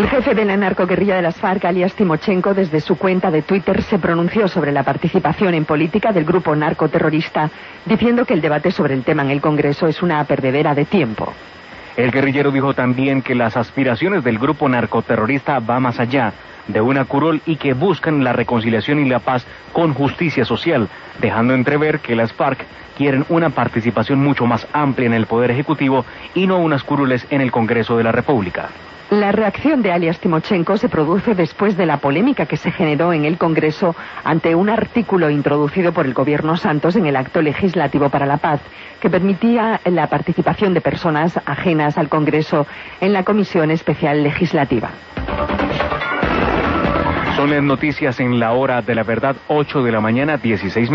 El jefe de la narcoguerrilla de las FARC, alias Timochenko, desde su cuenta de Twitter se pronunció sobre la participación en política del grupo narcoterrorista, diciendo que el debate sobre el tema en el Congreso es una perdedera de tiempo. El guerrillero dijo también que las aspiraciones del grupo narcoterrorista van más allá de una curul y que buscan la reconciliación y la paz con justicia social, dejando entrever que las FARC quieren una participación mucho más amplia en el Poder Ejecutivo y no unas curules en el Congreso de la República. La reacción de alias Timochenko se produce después de la polémica que se generó en el Congreso ante un artículo introducido por el gobierno Santos en el Acto Legislativo para la Paz, que permitía la participación de personas ajenas al Congreso en la Comisión Especial Legislativa. Son las noticias en la hora de la verdad, 8 de la mañana, 16 minutos.